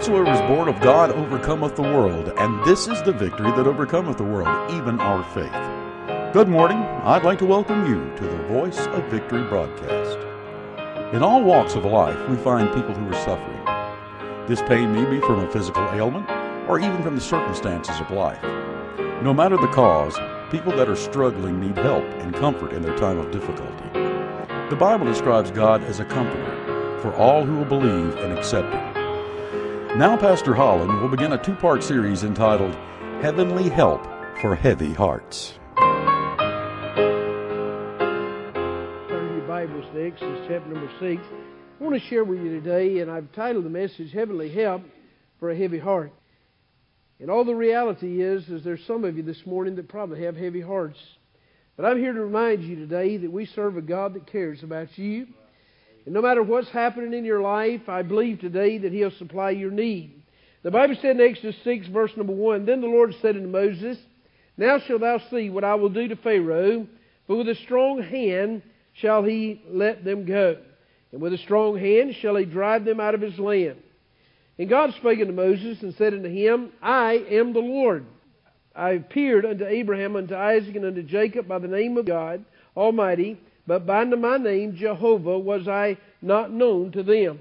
Whosoever is born of God overcometh the world, and this is the victory that overcometh the world, even our faith. Good morning. I'd like to welcome you to the Voice of Victory broadcast. In all walks of life, we find people who are suffering. This pain may be from a physical ailment, or even from the circumstances of life. No matter the cause, people that are struggling need help and comfort in their time of difficulty. The Bible describes God as a comforter for all who will believe and accept Him. Now Pastor Holland will begin a two-part series entitled Heavenly Help for Heavy Hearts. Turn your Bibles to Exodus chapter number 6. I want to share with you today, and I've titled the message, Heavenly Help for a Heavy Heart. And all the reality is there's some of you this morning that probably have heavy hearts. But I'm here to remind you today that we serve a God that cares about you. And no matter what's happening in your life, I believe today that He'll supply your need. The Bible said in Exodus 6, verse number 1, Then the Lord said unto Moses, Now shalt thou see what I will do to Pharaoh, for with a strong hand shall he let them go, and with a strong hand shall he drive them out of his land. And God spake unto Moses, and said unto him, I am the Lord. I appeared unto Abraham, unto Isaac, and unto Jacob by the name of God Almighty, but by my name Jehovah was I not known to them.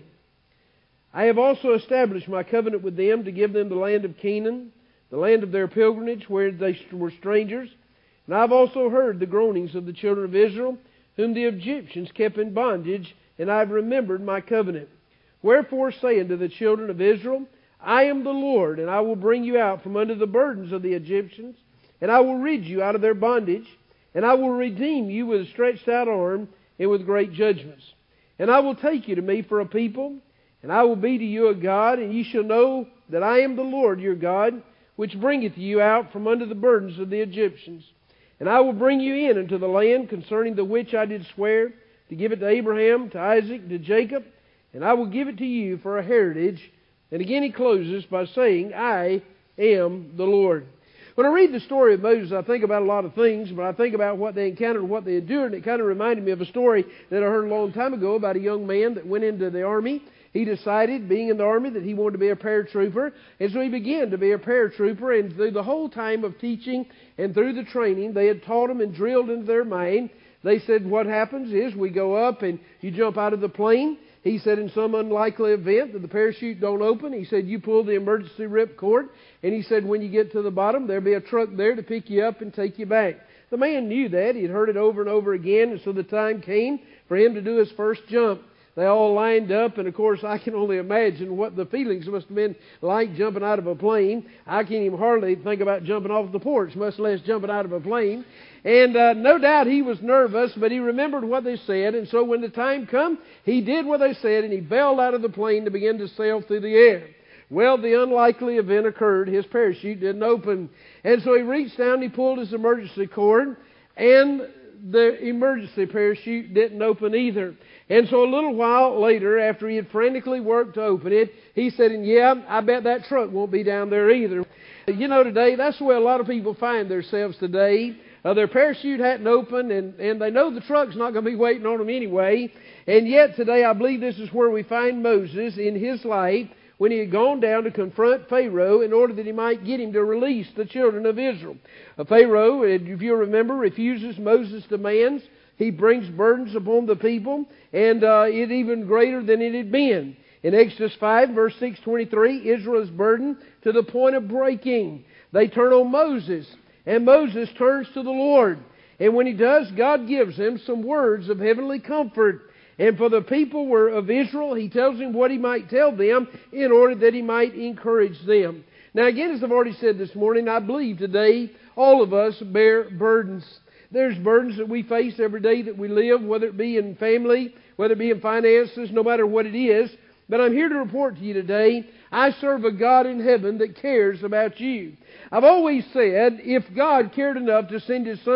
I have also established my covenant with them to give them the land of Canaan, the land of their pilgrimage, where they were strangers. And I have also heard the groanings of the children of Israel, whom the Egyptians kept in bondage, and I have remembered my covenant. Wherefore say unto the children of Israel, I am the Lord, and I will bring you out from under the burdens of the Egyptians, and I will rid you out of their bondage, and I will redeem you with a stretched out arm and with great judgments. And I will take you to me for a people, and I will be to you a God, and ye shall know that I am the Lord your God, which bringeth you out from under the burdens of the Egyptians. And I will bring you in unto the land concerning the which I did swear to give it to Abraham, to Isaac, to Jacob, and I will give it to you for a heritage. And again he closes by saying, I am the Lord. When I read the story of Moses, I think about a lot of things, but I think about what they encountered and what they endured, and it kind of reminded me of a story that I heard a long time ago about a young man that went into the army. He decided, being in the army, that he wanted to be a paratrooper, and so he began to be a paratrooper, and through the whole time of teaching and through the training, they had taught him and drilled into their mind. They said, what happens is we go up and you jump out of the plane. He said, in some unlikely event that the parachute don't open, he said, you pull the emergency rip cord. And he said, when you get to the bottom, there'll be a truck there to pick you up and take you back. The man knew that. He had heard it over and over again. And so the time came for him to do his first jump. They all lined up, and of course I can only imagine what the feelings must have been like jumping out of a plane. I can't even hardly think about jumping off the porch, much less jumping out of a plane. And no doubt he was nervous, but he remembered what they said, and so when the time come, he did what they said, and he bailed out of the plane to begin to sail through the air. Well, the unlikely event occurred. His parachute didn't open, and so he reached down and he pulled his emergency cord, and the emergency parachute didn't open either. And so a little while later, after he had frantically worked to open it, he said, and yeah, I bet that truck won't be down there either. You know, today, that's the way a lot of people find themselves today. Their parachute hadn't opened, and they know the truck's not going to be waiting on them anyway. And yet today, I believe this is where we find Moses in his life when he had gone down to confront Pharaoh in order that he might get him to release the children of Israel. Pharaoh, if you remember, refuses Moses' demands. He brings burdens upon the people, and it even greater than it had been. In Exodus 5, verse 623, Israel is burdened to the point of breaking. They turn on Moses, and Moses turns to the Lord. And when he does, God gives him some words of heavenly comfort. And for the people of Israel, he tells him what he might tell them in order that he might encourage them. Now again, as I've already said this morning, I believe today all of us bear burdens. There's burdens that we face every day that we live, whether it be in family, whether it be in finances, no matter what it is. But I'm here to report to you today, I serve a God in heaven that cares about you. I've always said, if God cared enough to send His Son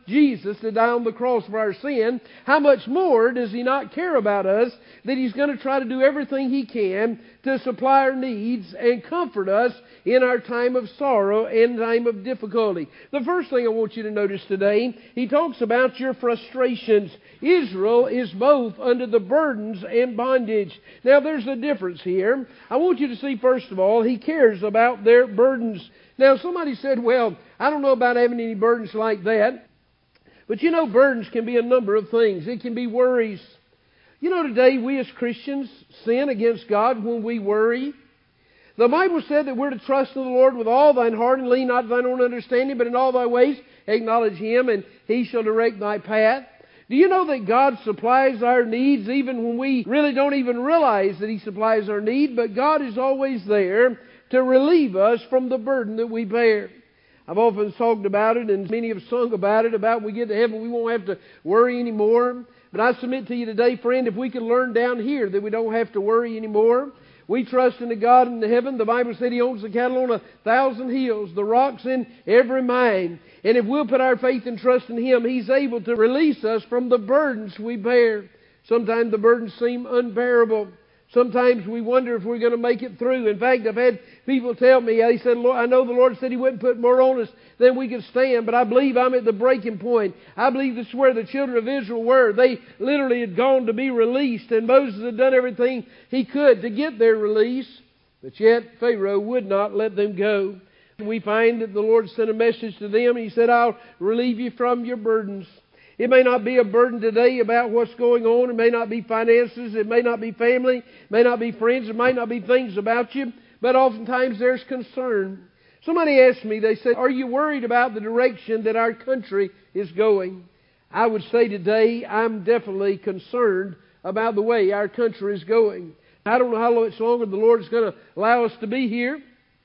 Jesus to die on the cross for our sin, how much more does He not care about us, that He's going to try to do everything He can to supply our needs and comfort us in our time of sorrow and time of difficulty. The first thing I want you to notice today, He talks about your frustrations. Israel is both under the burdens and bondage. Now there's a difference here. I want you to see, first of all, He cares about their burdens. Now somebody said, well, I don't know about having any burdens like that. But you know, burdens can be a number of things. It can be worries. You know, today we as Christians sin against God when we worry. The Bible said that we're to trust in the Lord with all thine heart and lean not to thine own understanding, but in all thy ways acknowledge Him, and He shall direct thy path. Do you know that God supplies our needs even when we really don't even realize that He supplies our need? But God is always there to relieve us from the burden that we bear. I've often talked about it, and many have sung about it, about when we get to heaven we won't have to worry anymore. But I submit to you today, friend, if we can learn down here that we don't have to worry anymore. We trust in the God in heaven. The Bible said He owns the cattle on 1,000 hills, the rocks in every mine. And if we'll put our faith and trust in Him, He's able to release us from the burdens we bear. Sometimes the burdens seem unbearable. Sometimes we wonder if we're going to make it through. In fact, I've had people tell me, they said, Lord, I know the Lord said He wouldn't put more on us than we could stand, but I believe I'm at the breaking point. I believe this is where the children of Israel were. They literally had gone to be released, and Moses had done everything he could to get their release, but yet Pharaoh would not let them go. We find that the Lord sent a message to them, and He said, I'll relieve you from your burdens. It may not be a burden today about what's going on. It may not be finances. It may not be family. It may not be friends. It might not be things about you. But oftentimes there's concern. Somebody asked me, they said, are you worried about the direction that our country is going? I would say today, I'm definitely concerned about the way our country is going. I don't know how much longer the Lord is going to allow us to be here.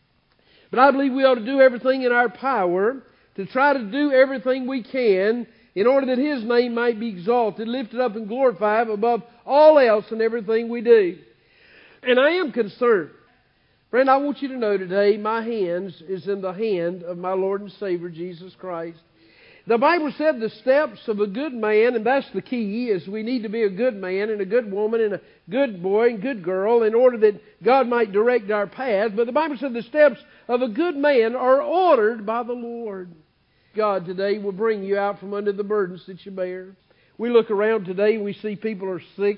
But I believe we ought to do everything in our power to try to do everything we can in order that His name might be exalted, lifted up, and glorified above all else in everything we do. And I am concerned. Friend, I want you to know today, my hands is in the hand of my Lord and Savior, Jesus Christ. The Bible said the steps of a good man, and that's the key, is we need to be a good man and a good woman and a good boy and good girl in order that God might direct our path. But the Bible said the steps of a good man are ordered by the Lord. God today will bring you out from under the burdens that you bear. We look around today and we see people are sick.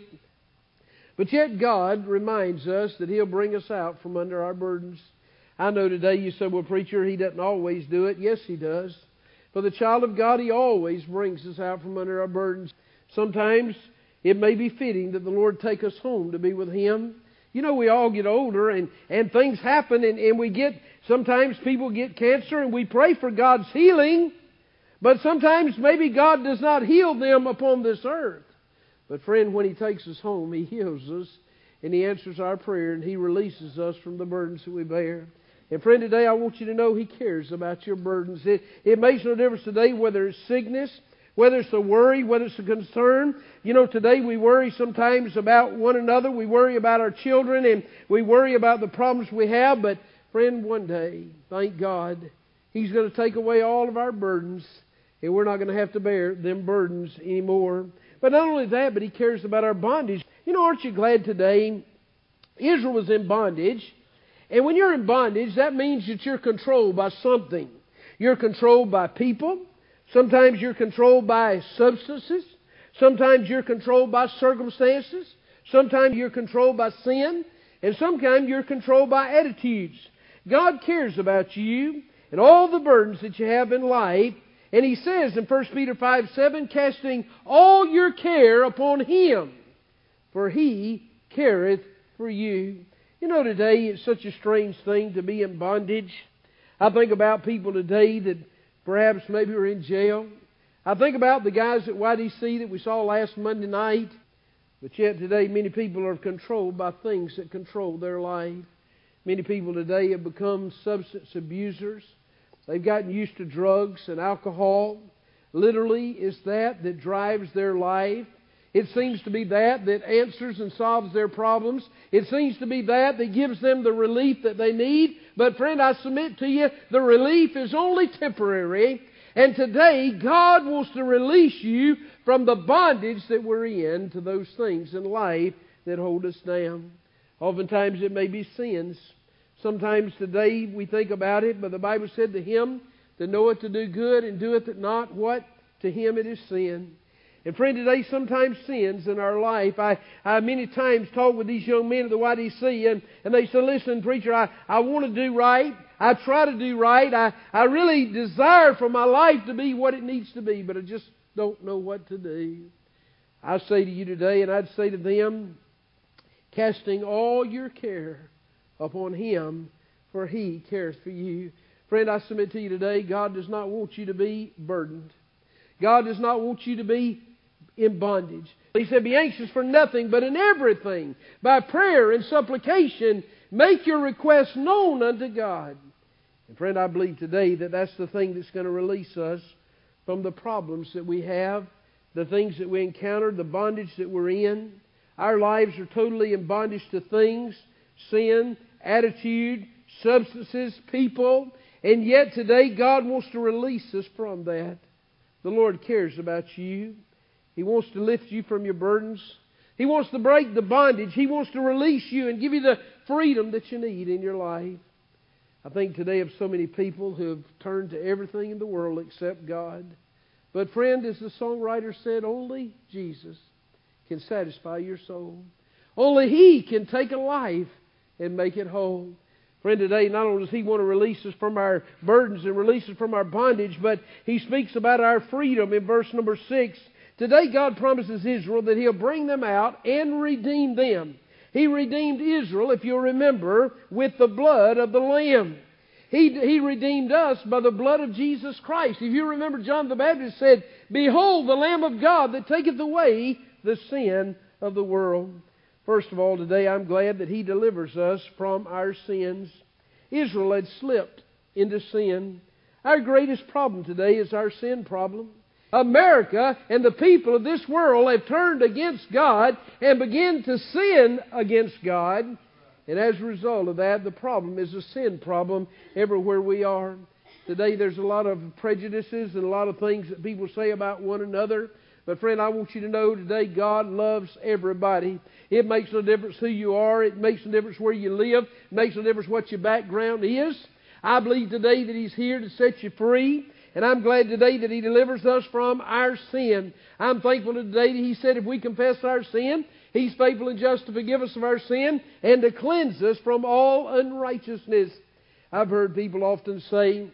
But yet God reminds us that He'll bring us out from under our burdens. I know today you say, well, preacher, He doesn't always do it. Yes, He does. For the child of God, He always brings us out from under our burdens. Sometimes it may be fitting that the Lord take us home to be with Him. You know, we all get older and things happen and we get, sometimes people get cancer and we pray for God's healing. But sometimes maybe God does not heal them upon this earth. But friend, when He takes us home, He heals us and He answers our prayer and He releases us from the burdens that we bear. And friend, today I want you to know He cares about your burdens. It makes no difference today whether it's sickness, whether it's a worry, whether it's a concern. You know, today we worry sometimes about one another. We worry about our children and we worry about the problems we have. But friend, one day, thank God, He's going to take away all of our burdens and we're not going to have to bear them burdens anymore. But not only that, but He cares about our bondage. You know, aren't you glad today Israel was in bondage? And when you're in bondage, that means that you're controlled by something. You're controlled by people. Sometimes you're controlled by substances. Sometimes you're controlled by circumstances. Sometimes you're controlled by sin. And sometimes you're controlled by attitudes. God cares about you and all the burdens that you have in life. And He says in 1 Peter 5:7, casting all your care upon Him, for He careth for you. You know, today it's such a strange thing to be in bondage. I think about people today that perhaps maybe are in jail. I think about the guys at YDC that we saw last Monday night. But yet today many people are controlled by things that control their life. Many people today have become substance abusers. They've gotten used to drugs and alcohol. Literally, it's that drives their life. It seems to be that answers and solves their problems. It seems to be that gives them the relief that they need. But friend, I submit to you, the relief is only temporary. And today, God wants to release you from the bondage that we're in to those things in life that hold us down. Oftentimes it may be sins. Sometimes today we think about it, but the Bible said to him that knoweth to do good and doeth it not, what? To him it is sin. And friend, today sometimes sins in our life. I many times talk with these young men at the YDC and they say, listen, preacher, I want to do right. I try to do right. I really desire for my life to be what it needs to be, but I just don't know what to do. I say to you today, and I'd say to them, casting all your care upon Him, for He cares for you. Friend, I submit to you today, God does not want you to be burdened. God does not want you to be in bondage. He said, be anxious for nothing, but in everything, by prayer and supplication, make your requests known unto God. And friend, I believe today that that's the thing that's going to release us from the problems that we have, the things that we encounter, the bondage that we're in. Our lives are totally in bondage to things, sin, attitude, substances, people. And yet today God wants to release us from that. The Lord cares about you. He wants to lift you from your burdens. He wants to break the bondage. He wants to release you and give you the freedom that you need in your life. I think today of so many people who have turned to everything in the world except God. But friend, as the songwriter said, only Jesus can satisfy your soul. Only He can take a life and make it whole. Friend, today not only does He want to release us from our burdens and release us from our bondage, but He speaks about our freedom in verse number 6. Today God promises Israel that He'll bring them out and redeem them. He redeemed Israel, if you'll remember, with the blood of the Lamb. He redeemed us by the blood of Jesus Christ. If you remember, John the Baptist said, behold the Lamb of God that taketh away the sin of the world. First of all, today I'm glad that He delivers us from our sins. Israel had slipped into sin. Our greatest problem today is our sin problem. America and the people of this world have turned against God and begun to sin against God. And as a result of that, the problem is a sin problem everywhere we are. Today there's a lot of prejudices and a lot of things that people say about one another. But friend, I want you to know today God loves everybody. It makes no difference who you are. It makes no difference where you live. It makes no difference what your background is. I believe today that He's here to set you free. And I'm glad today that He delivers us from our sin. I'm thankful today that He said if we confess our sin, He's faithful and just to forgive us of our sin and to cleanse us from all unrighteousness. I've heard people often say,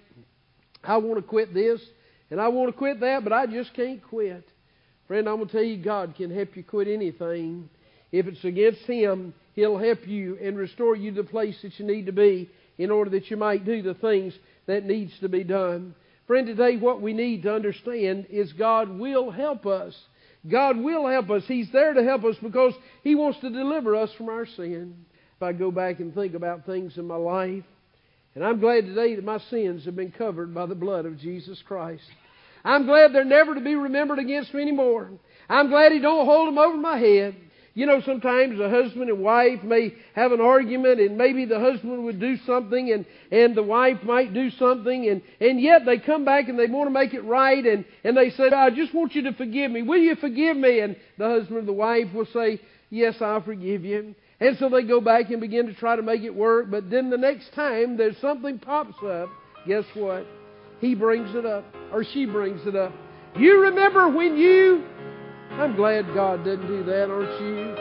I want to quit this and I want to quit that, but I just can't quit. Friend, I'm going to tell you, God can help you quit anything. If it's against Him, He'll help you and restore you to the place that you need to be in order that you might do the things that needs to be done. Friend, today what we need to understand is God will help us. God will help us. He's there to help us because He wants to deliver us from our sin. If I go back and think about things in my life, and I'm glad today that my sins have been covered by the blood of Jesus Christ. I'm glad they're never to be remembered against me anymore. I'm glad He don't hold them over my head. You know, sometimes a husband and wife may have an argument and maybe the husband would do something and the wife might do something and yet they come back and they want to make it right and they say, I just want you to forgive me. Will you forgive me? And the husband or the wife will say, yes, I'll forgive you. And so they go back and begin to try to make it work. But then the next time there's something pops up, guess what? He brings it up or she brings it up. You remember when you... I'm glad God didn't do that, aren't you?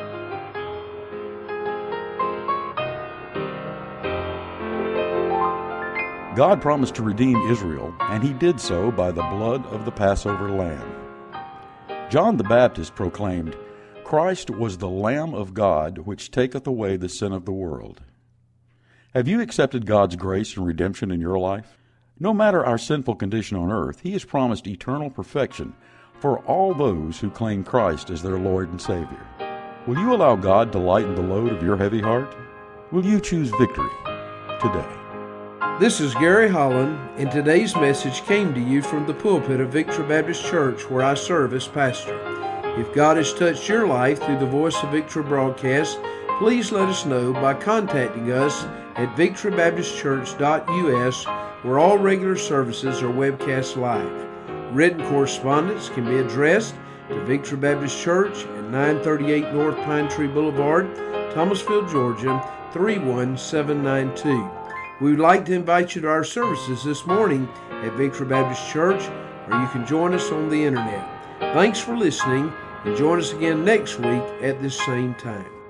God promised to redeem Israel, and He did so by the blood of the Passover lamb. John the Baptist proclaimed, Christ was the Lamb of God which taketh away the sin of the world. Have you accepted God's grace and redemption in your life? No matter our sinful condition on earth, He has promised eternal perfection for all those who claim Christ as their Lord and Savior. Will you allow God to lighten the load of your heavy heart? Will you choose victory today? This is Gary Holland, and today's message came to you from the pulpit of Victory Baptist Church, where I serve as pastor. If God has touched your life through the Voice of Victory broadcast, please let us know by contacting us at victorybaptistchurch.us, where all regular services are webcast live. Written correspondence can be addressed to Victory Baptist Church at 938 North Pine Tree Boulevard, Thomasville, Georgia, 31792. We would like to invite you to our services this morning at Victory Baptist Church, or you can join us on the internet. Thanks for listening, and join us again next week at this same time.